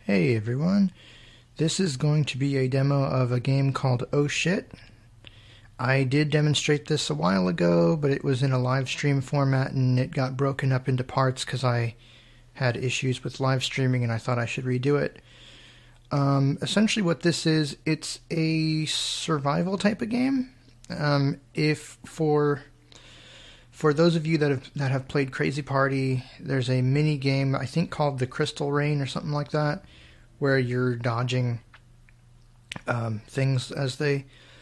Hey everyone, this is going to be a demo of a game called Oh Shit. I did demonstrate this a while ago, but it was in a live stream format and it got broken up into parts because I had issues with live streaming and I thought I should redo it. Essentially what this is, it's a survival type of game. If for those of you that have played Crazy Party, there's a mini game I think called the Crystal Rain or something like that, where you're dodging things as they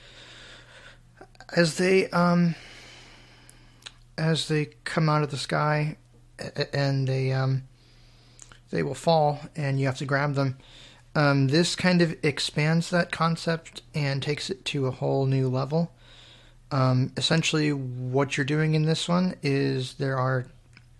come out of the sky, and they will fall and you have to grab them. This kind of expands that concept and takes it to a whole new level. Essentially what you're doing in this one is there are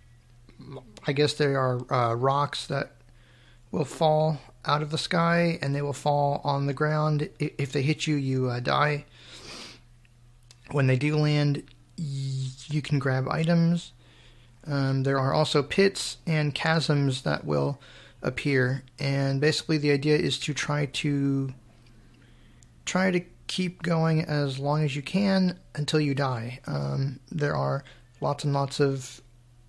rocks that will fall out of the sky and they will fall on the ground. If they hit you, you die. When they do land, you can grab items. There are also pits and chasms that will appear, and basically the idea is to try to keep going as long as you can until you die. There are lots and lots of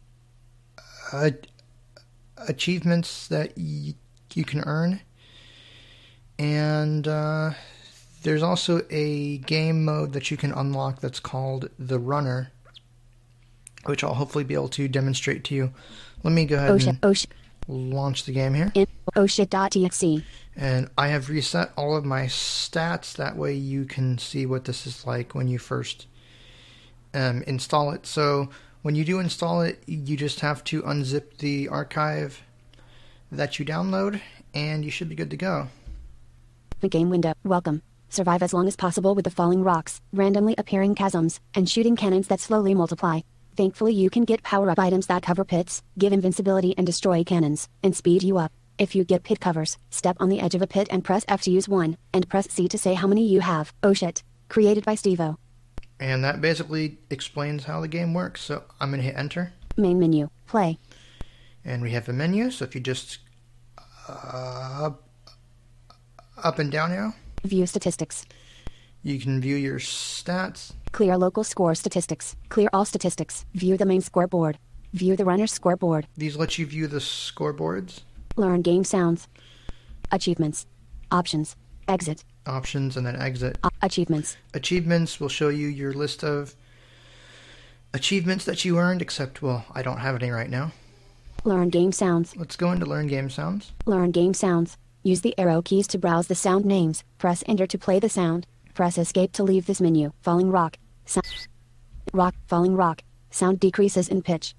achievements that you can earn, and there's also a game mode that you can unlock that's called the Runner, which I'll hopefully be able to demonstrate to you. Let me go ahead and launch the game here. Ohshit.exe. And I have reset all of my stats, that way you can see what this is like when you first install it. So when you do install it, you just have to unzip the archive that you download, and you should be good to go. The game window. Welcome. Survive as long as possible with the falling rocks, randomly appearing chasms, and shooting cannons that slowly multiply. Thankfully you can get power-up items that cover pits, give invincibility and destroy cannons, and speed you up. If you get pit covers, step on the edge of a pit and press F to use one, and press C to say how many you have. Oh shit. Created by Stevo. And that basically explains how the game works, so I'm going to hit enter. Main menu. Play. And we have a menu, so if you just up and down arrow, View statistics. you can view your stats. Clear local score statistics. Clear all statistics. View the main scoreboard. View the runner's scoreboard. These let you view the scoreboards. Learn game sounds. Achievements. Options. Exit. Options and then exit. Achievements. Achievements will show you your list of achievements that you earned, except, well, I don't have any right now. Learn game sounds. Let's go into Learn Game Sounds. Learn game sounds. Use the arrow keys to browse the sound names. Press enter to play the sound. Press escape to leave this menu. Falling rock. Sound. Rock. Falling rock. Sound decreases in pitch.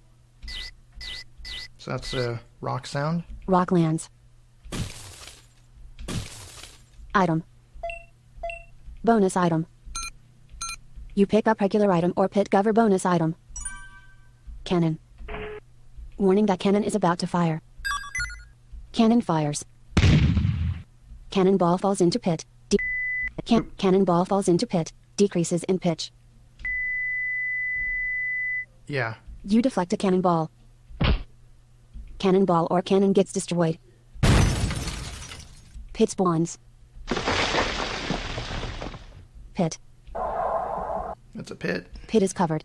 So that's a rock sound. Rock lands. Item. Bonus item. You pick up regular item or pit cover bonus item. Cannon. Warning that cannon is about to fire. Cannon fires. Cannonball falls into pit. Cannonball falls into pit. Decreases in pitch. Yeah. You deflect a cannonball. Cannonball or cannon gets destroyed. Pit spawns. Pit. That's a pit. Pit is covered.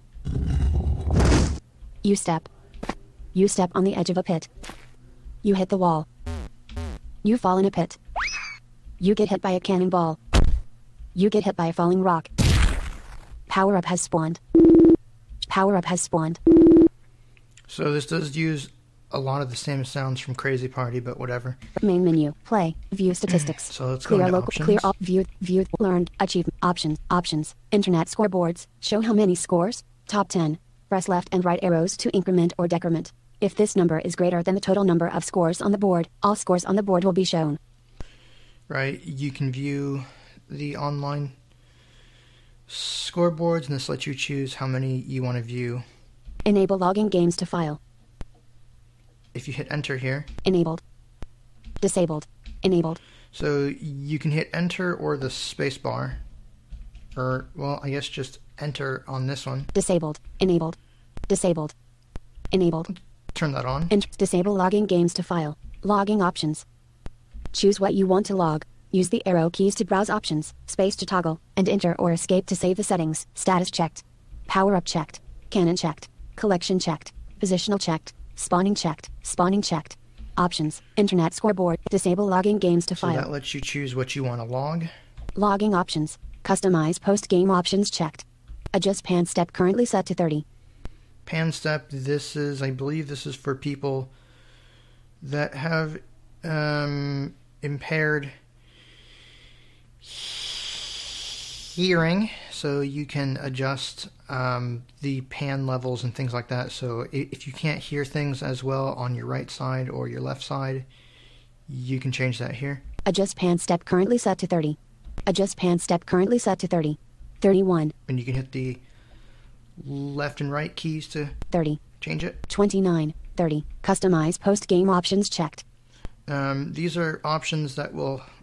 You step. You step on the edge of a pit. You hit the wall. You fall in a pit. You get hit by a cannonball. You get hit by a falling rock. Power-up has spawned. Power-up has spawned. So this does use a lot of the same sounds from Crazy Party, but whatever. Main menu. Play. View statistics. So let's go Clear into local. options. Clear all. View. Learned. Achievement. Options. Options. Internet scoreboards. Show how many scores. Top 10. Press left and right arrows to increment or decrement. If this number is greater than the total number of scores on the board, all scores on the board will be shown. Right, you can view the online scoreboards, and this lets you choose how many you want to view. Enable logging games to file. If you hit enter here. Enabled. Disabled. Enabled. So you can hit enter or the space bar. Or, well, I guess just enter on this one. Disabled. Enabled. Disabled. Enabled. Turn that on. Disable logging games to file. Logging options. Choose what you want to log. Use the arrow keys to browse options, space to toggle, and enter or escape to save the settings. Status checked. Power up checked. Cannon checked. Collection checked. Positional checked. Spawning checked. Spawning checked. Options. Internet scoreboard. Disable logging games to So file. that lets you choose what you want to log. Logging options. Customize post-game options checked. Adjust pan step currently set to 30. Pan step, I believe this is for people that have impaired hearing, so you can adjust the pan levels and things like that. So if you can't hear things as well on your right side or your left side, you can change that here. Adjust pan step currently set to 30. Adjust pan step currently set to 30. 31. And you can hit the left and right keys to 30. change it. 29. 30. Customize post-game options checked. These are options that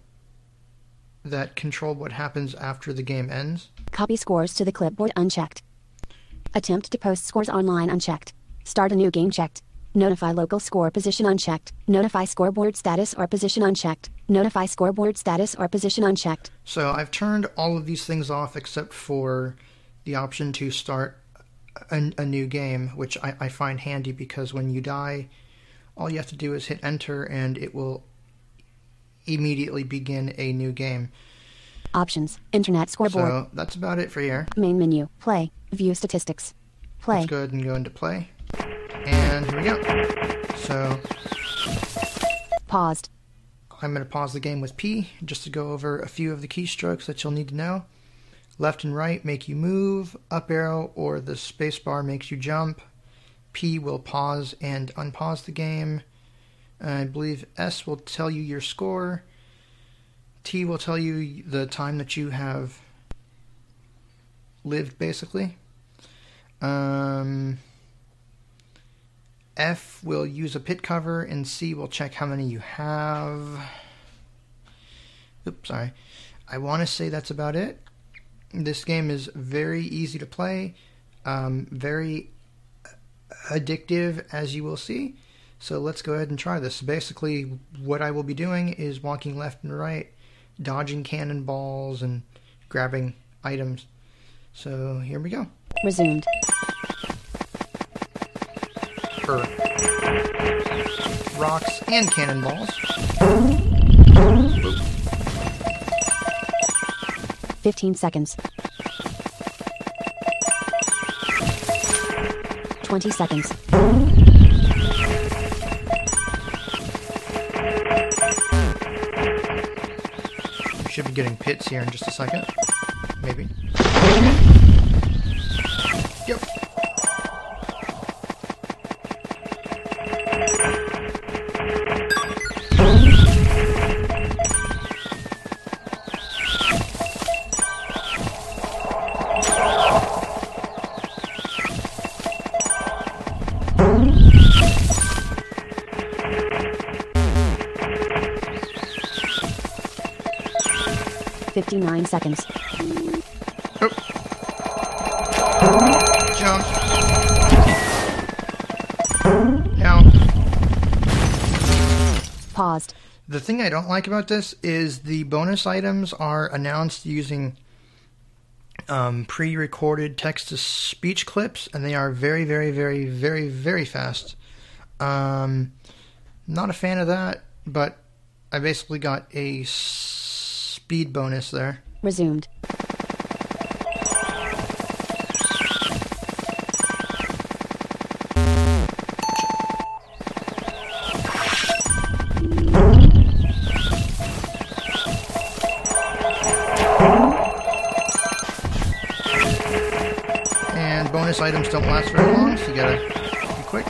control what happens after the game ends. Copy scores to the clipboard unchecked. Attempt to post scores online unchecked. Start a new game checked. Notify local score position unchecked. Notify scoreboard status or position unchecked. Notify scoreboard status or position unchecked. So I've turned all of these things off except for the option to start a new game, which I find handy because when you die, all you have to do is hit enter and it will immediately begin a new game. Options. Internet scoreboard. So that's about it for here. Main menu. Play. View statistics. Play. Let's go ahead and go into play. And here we go. So Paused. I'm going to pause the game with P just to go over a few of the keystrokes that you'll need to know. Left and right make you move. Up arrow or the space bar makes you jump. P will pause and unpause the game. I believe S will tell you your score. T will tell you the time that you have lived, basically. F will use a pit cover, and C will check how many you have. Oops, sorry. I want to say that's about it. This game is very easy to play, very addictive, as you will see. So let's go ahead and try this. Basically, what I will be doing is walking left and right, dodging cannonballs, and grabbing items. So here we go. Resumed. For rocks and cannonballs. 15 seconds. 20 seconds. We should be getting pits here in just a second. Maybe. Yep. Fifty-nine seconds. Oh. Jump. Now, Paused. the thing I don't like about this is the bonus items are announced using pre-recorded text-to-speech clips, and they are very, very, very, very, very fast. Not a fan of that, but I basically got a speed bonus there. Resumed. And bonus items don't last very long, so you gotta be quick.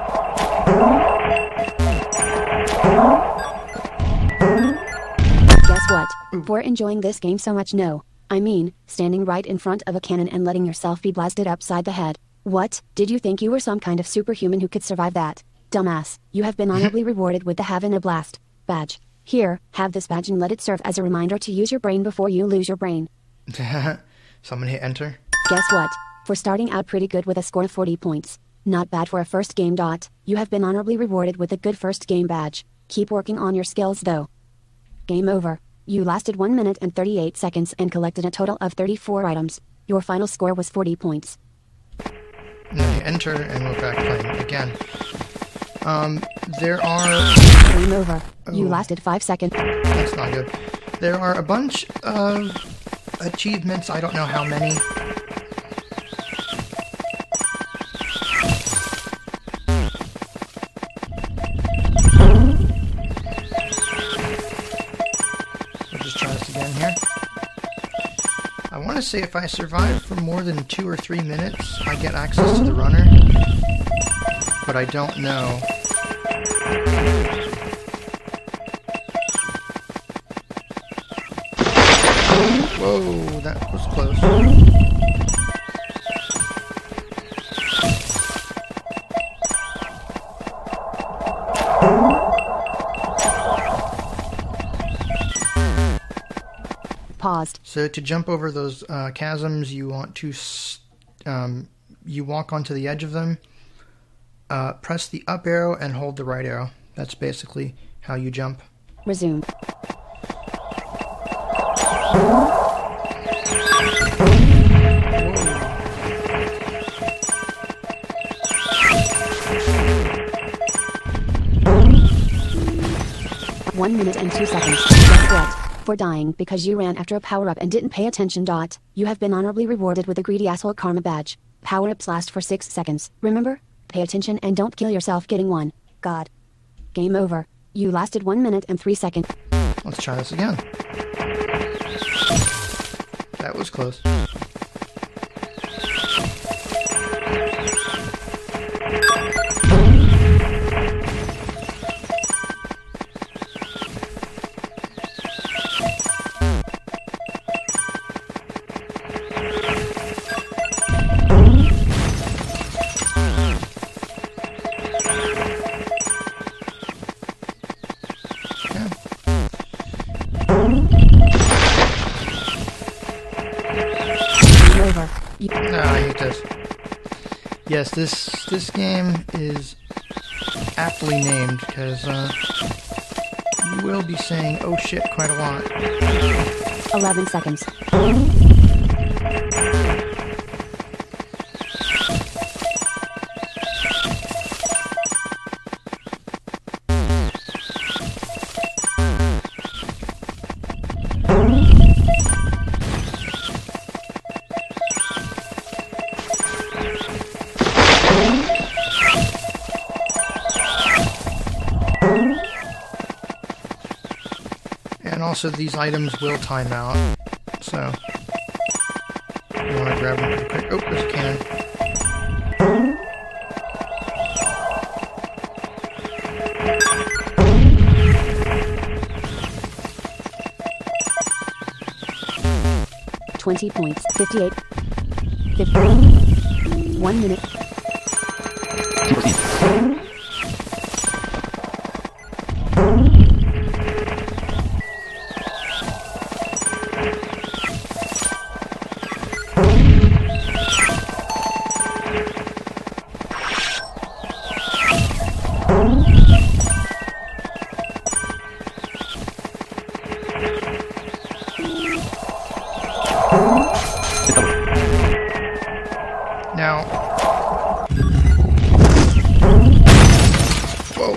Guess what? For enjoying this game so much, no. I mean, standing right in front of a cannon and letting yourself be blasted upside the head. What? Did you think you were some kind of superhuman who could survive that? Dumbass, you have been honorably rewarded with the Having a Blast badge. Here, have this badge and let it serve as a reminder to use your brain before you lose your brain. Someone hit enter. Guess what? For starting out pretty good with a score of 40 points. Not bad for a first game. You have been honorably rewarded with a good first game badge. Keep working on your skills though. Game over. You lasted 1 minute and 38 seconds and collected a total of 34 items. Your final score was 40 points. And then you enter, and we're back playing again. There are... Game over. You Oh. lasted 5 seconds. That's not good. There are a bunch of achievements, I don't know how many. We'll just try this again here. I want to say if I survive for more than 2 or 3 minutes, I get access to the runner. But I don't know. Whoa, that was close. Paused. So to jump over those chasms, you want to you walk onto the edge of them, press the up arrow and hold the right arrow. That's basically how you jump. Resume. Whoa. 1 minute and 2 seconds. Guess what? For dying because you ran after a power-up and didn't pay attention. You have been honorably rewarded with a greedy asshole karma badge. Power-ups last for 6 seconds. Remember? Pay attention and don't kill yourself getting one. God. Game over. You lasted 1 minute and 3 seconds. Let's try this again. That was close. Over. No, I hate this. Yes, this game is aptly named because you will be saying "oh shit" quite a lot. 11 seconds. And also, these items will time out, so you want to grab them pretty quick. Oh, there's a cannon. 20 points. 58. 50. 1 minute. Now, whoa.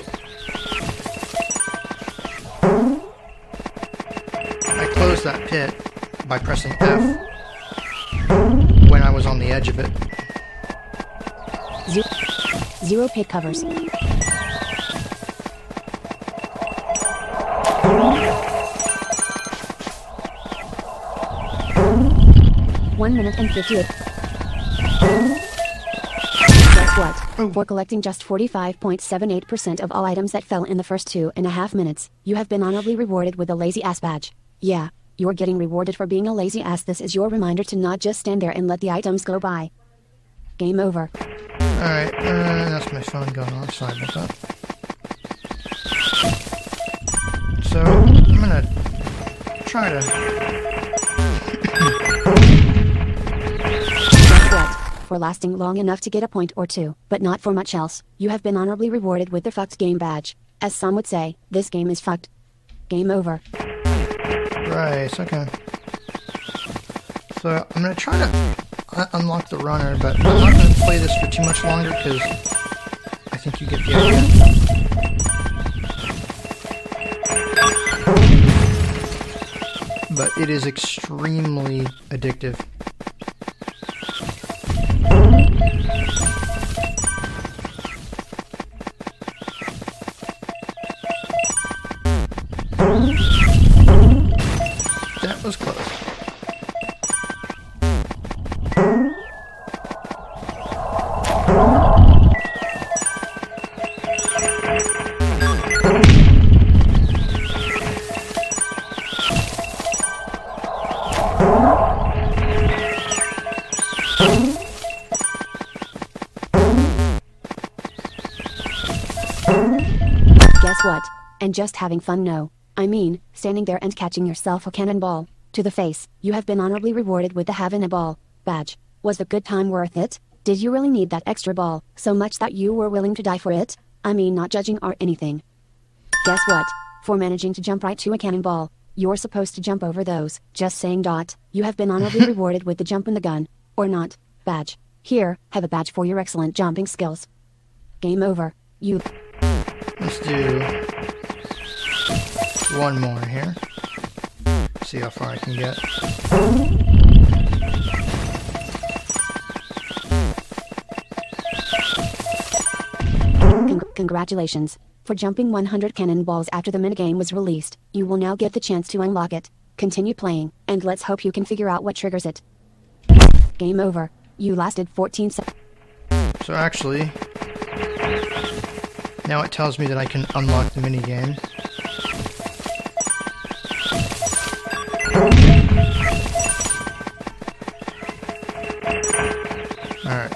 I closed that pit by pressing F when I was on the edge of it. Zero pit covers. One minute and 58. Guess what? Oh. For collecting just 45.78% of all items that fell in the first 2.5 minutes, you have been honorably rewarded with a lazy ass badge. Yeah, you're getting rewarded for being a lazy ass. This is your reminder to not just stand there and let the items go by. Game over. Alright, that's my phone going off. Sorry about that. So, I'm gonna try to... Guess what? For lasting long enough to get a point or two, but not for much else, you have been honorably rewarded with the fucked game badge. As some would say, this game is fucked. Game over. Thrice, okay. So I'm going to try to unlock the runner, but I'm not going to play this for too much longer because I think you get the idea. But it is extremely addictive. That was close. Guess what? And just having fun, no. I mean, standing there and catching yourself a cannonball to the face. You have been honorably rewarded with the Having a Ball badge. Was the good time worth it? Did you really need that extra ball so much that you were willing to die for it? I mean, not judging or anything. Guess what? For managing to jump right to a cannonball, you're supposed to jump over those. Just saying. You have been honorably rewarded with the jump in the gun or not badge. Here, have a badge for your excellent jumping skills. Game over. You. Let's do one more here. See how far I can get. Congratulations. For jumping 100 cannonballs after the minigame was released, you will now get the chance to unlock it. Continue playing, and let's hope you can figure out what triggers it. Game over. You lasted 14 seconds. So actually, now it tells me that I can unlock the minigame. Alright.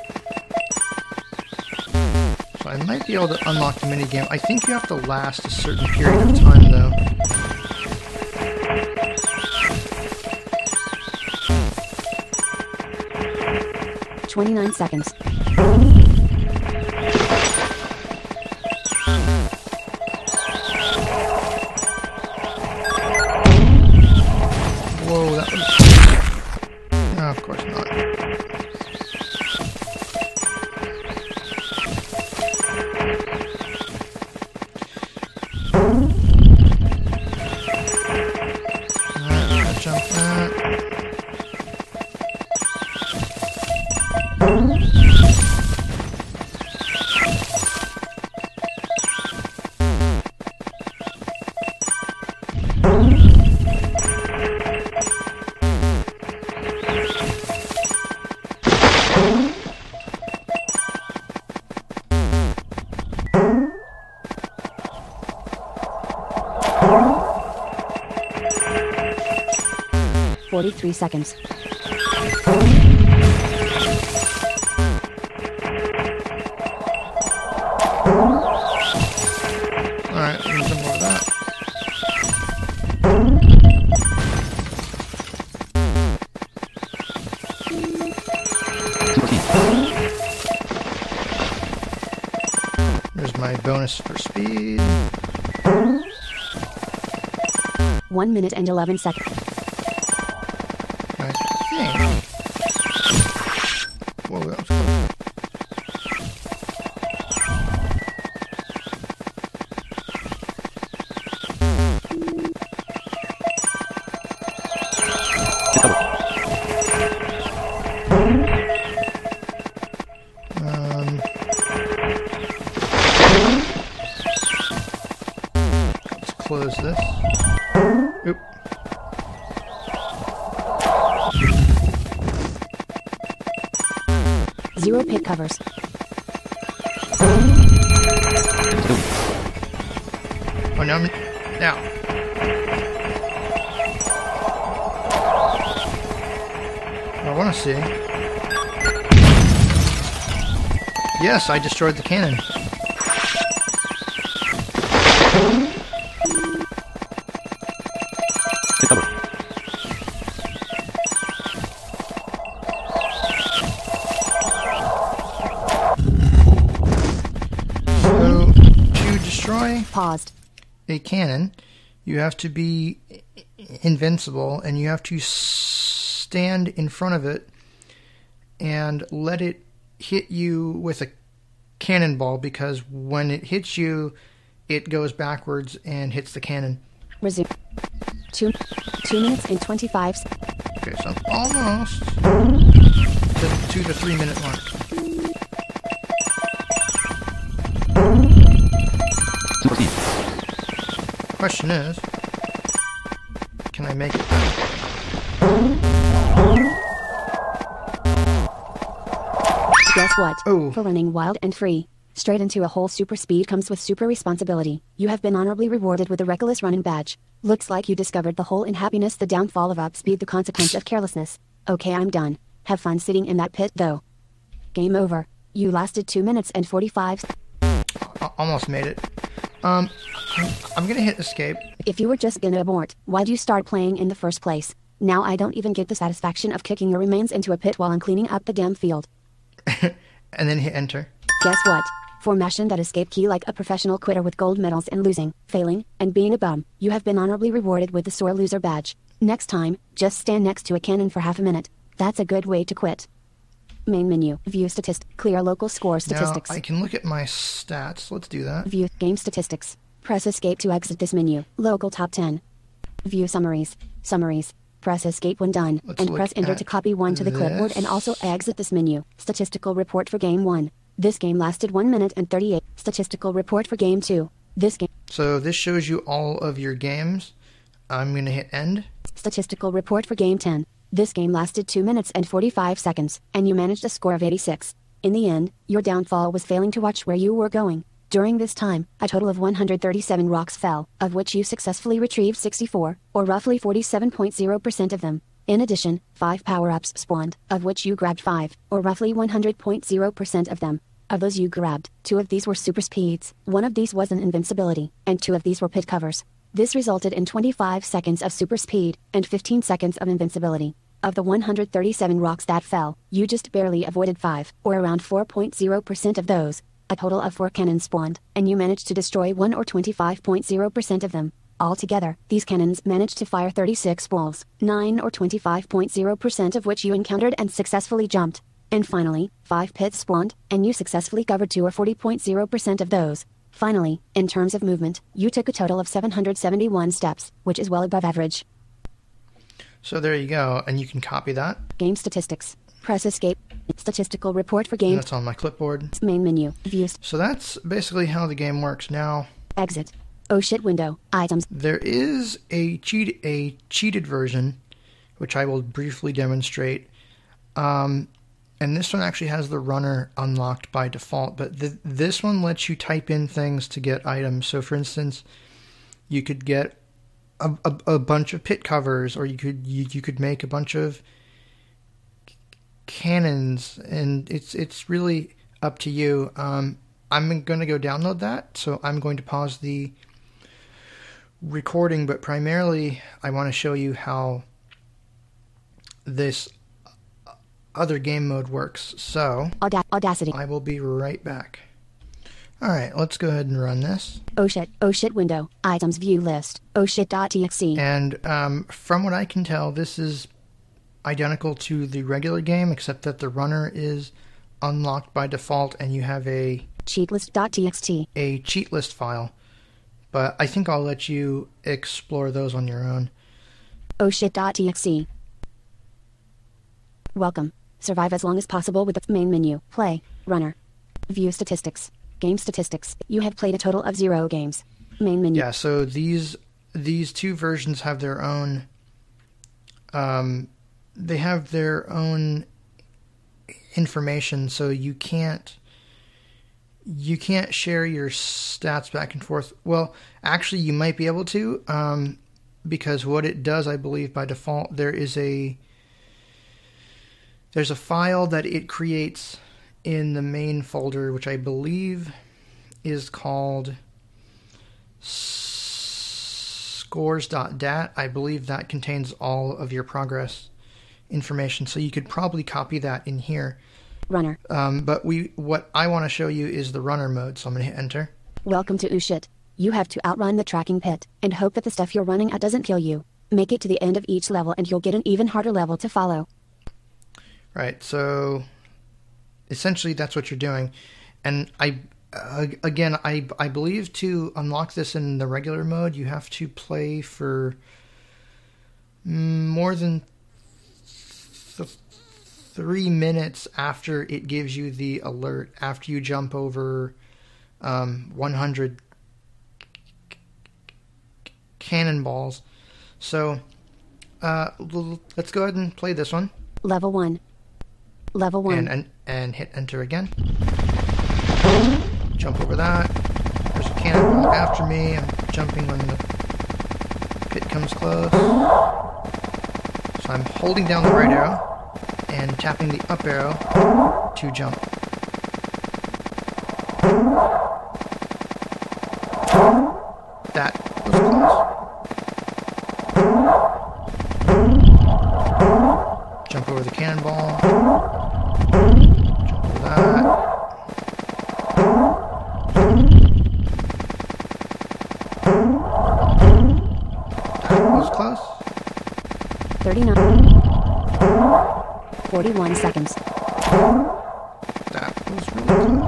So I might be able to unlock the minigame. I think you have to last a certain period of time though. "29 seconds. Whoa, that was... No, of course not. Alright, gotta jump that. "43 seconds. Alright, let me jump over that. There's my bonus for speed. 1 minute and 11 seconds. I think. Whoa, that was close. Let's close this. Oop. Zero pit covers. Oh, now now. I want to see. Yes, I destroyed the cannon. So, to destroy Paused. a cannon, you have to be invincible, and you have to stand in front of it and let it hit you with a cannonball, because when it hits you, it goes backwards and hits the cannon. Resume. 2 minutes and 25. Okay, so I'm almost to the 2 to 3 minute mark. Question is, can I make it? Guess what? Oh. For running wild and free, straight into a hole, super speed comes with super responsibility. You have been honorably rewarded with the Reckless Running Badge. Looks like you discovered the hole in happiness, the downfall of upspeed, the consequence of carelessness. Okay, I'm done. Have fun sitting in that pit, though. Game over. You lasted 2 minutes and 45. Almost made it. I'm gonna hit escape. If you were just gonna abort, why'd you start playing in the first place? Now I don't even get the satisfaction of kicking your remains into a pit while I'm cleaning up the damn field. And then hit enter. Guess what? Formation that escape key like a professional quitter with gold medals in losing, failing, and being a bum. You have been honorably rewarded with the sore loser badge. Next time, just stand next to a cannon for half a minute. That's a good way to quit. Main menu. View statistics. Clear local score statistics. Now I can look at my stats. Let's do that. View game statistics. Press escape to exit this menu. Local top 10. View summaries. Summaries. Press escape when done, and press enter to copy one to the clipboard and also exit this menu. Statistical report for game 1. This game lasted 1 minute and 38. Statistical report for game 2. This game. So this shows you all of your games. I'm going to hit end. Statistical report for game 10. This game lasted 2 minutes and 45 seconds, and you managed a score of 86. In the end, your downfall was failing to watch where you were going. During this time, a total of 137 rocks fell, of which you successfully retrieved 64, or roughly 47.0% of them. In addition, 5 power-ups spawned, of which you grabbed 5, or roughly 100.0% of them. Of those you grabbed, 2 of these were super speeds, 1 of these was an invincibility, and 2 of these were pit covers. This resulted in 25 seconds of super speed, and 15 seconds of invincibility. Of the 137 rocks that fell, you just barely avoided 5, or around 4.0% of those. A total of 4 cannons spawned, and you managed to destroy 1 or 25.0% of them. Altogether, these cannons managed to fire 36 walls, 9 or 25.0% of which you encountered and successfully jumped. And finally, 5 pits spawned, and you successfully covered 2 or 40.0% of those. Finally, in terms of movement, you took a total of 771 steps, which is well above average. So there you go, and you can copy that. Game statistics. Press escape. Statistical report for game. And that's on my clipboard. Main menu. Views. So that's basically how the game works. Now, Exit. Oh shit window. Items. there is a cheated version, which I will briefly demonstrate. And this one actually has the runner unlocked by default, but this one lets you type in things to get items. So for instance, you could get a bunch of pit covers, or you could make a bunch of cannons, and it's really up to you. I'm going to go download that, so I'm going to pause the recording, but primarily I want to show you how this other game mode works. So Audacity. I will be right back. Alright, let's go ahead and run this. Oh shit window. Items view list. Oh shit.txt. And from what I can tell, this is identical to the regular game, except that the runner is unlocked by default and you have a cheatlist.txt. a cheat list file. But I think I'll let you explore those on your own. Oh shit.txt. Welcome. Survive as long as possible with the main menu. Play. Runner. View statistics. Game statistics. You have played a total of 0 games. Main menu. Yeah, so these two versions have their own they have their own information, so you can't share your stats back and forth. Well, actually you might be able to, because what it does, I believe by default, there's a file that it creates in the main folder, which I believe is called scores.dat. I believe that contains all of your progress information, so you could probably copy that in here. Runner. But what I want to show you is the runner mode, so I'm going to hit enter. Welcome to Ushit. You have to outrun the tracking pit, and hope that the stuff you're running at doesn't kill you. Make it to the end of each level and you'll get an even harder level to follow. Right, so essentially that's what you're doing. And I believe to unlock this in the regular mode, you have to play for more than 3 minutes after it gives you the alert, after you jump over 100 cannonballs. So let's go ahead and play this one. Level 1. Level 1. And hit enter again. Jump over that. There's a cannonball after me. I'm jumping when the pit comes close. So I'm holding down the right arrow and tapping the up arrow to jump. That was close. Jump over the cannonball. Jump over that. That was close. 39. 41 seconds. That was really close.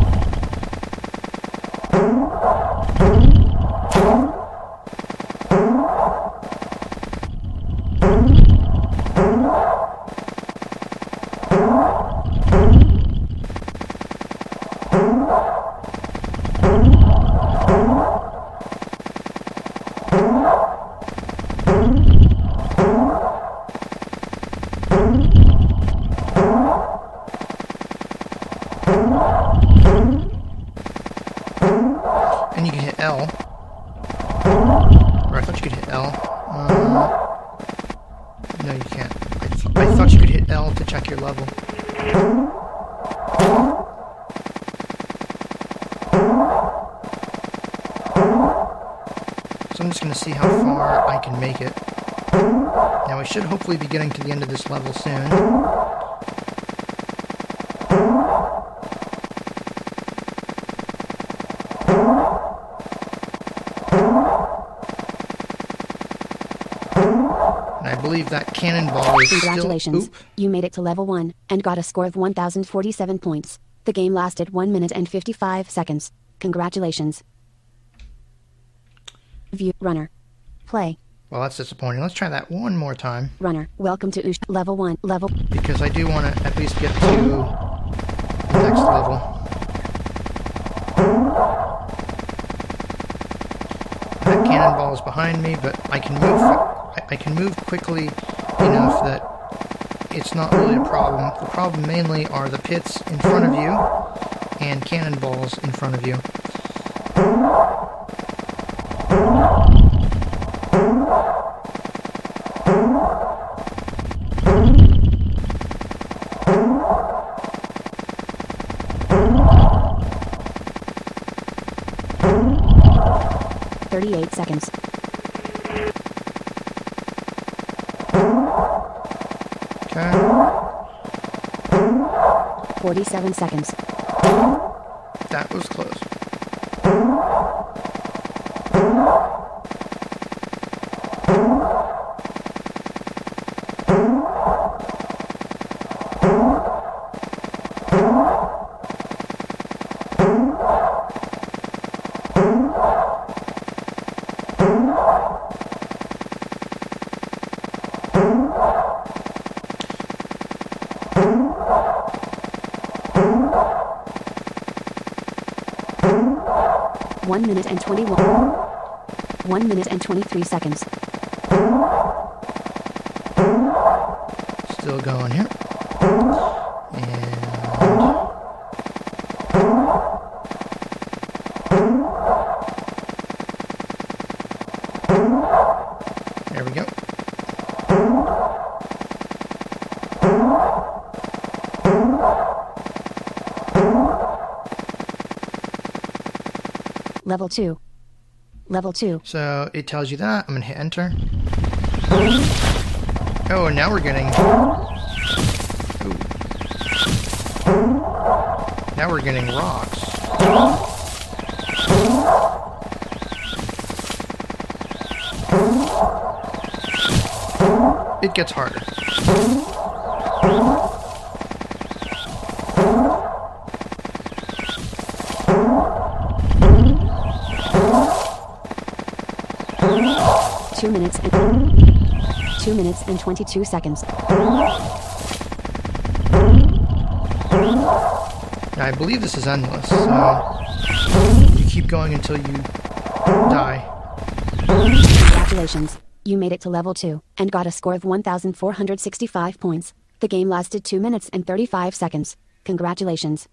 And you can hit L. Or I thought you could hit L. No, you can't. I thought you could hit L to check your level. So I'm just going to see how far I can make it. Now I should hopefully be getting to the end of this level soon. I believe that cannonball is Congratulations. still... Oop. You made it to level 1 and got a score of 1,047 points. The game lasted 1 minute and 55 seconds. Congratulations. View runner. Play. Well, that's disappointing. Let's try that one more time. Runner. Welcome to Ush level 1. Level Because I do want to at least get to the next level. That cannonball is behind me, but I can move quickly enough that it's not really a problem. The problem mainly are the pits in front of you and cannonballs in front of you. seconds. Okay. 47 seconds. That was close. One minute and 23 seconds. Still going here. And there we go. Level 2. Level 2. So it tells you that. I'm going to hit enter. Oh, and now we're getting... Ooh. Now we're getting rocks. it gets harder. Two minutes and 22 seconds. Now, I believe this is endless, so you keep going until you die. Congratulations. You made it to level 2, and got a score of 1,465 points. The game lasted 2 minutes and 35 seconds. Congratulations.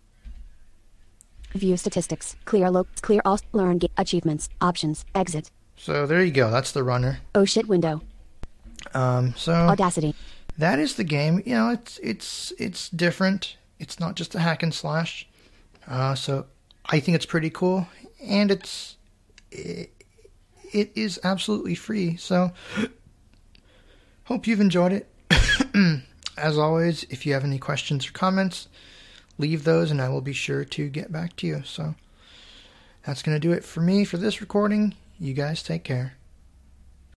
View statistics. Clear all, learn, achievements, options, exit. So there you go, that's the runner. Oh shit window. So Audacity. that is the game. You know, it's different. It's not just a hack and slash. So I think it's pretty cool, and it is absolutely free. So hope you've enjoyed it. As always, if you have any questions or comments, leave those and I will be sure to get back to you. So that's going to do it for me for this recording. You guys take care.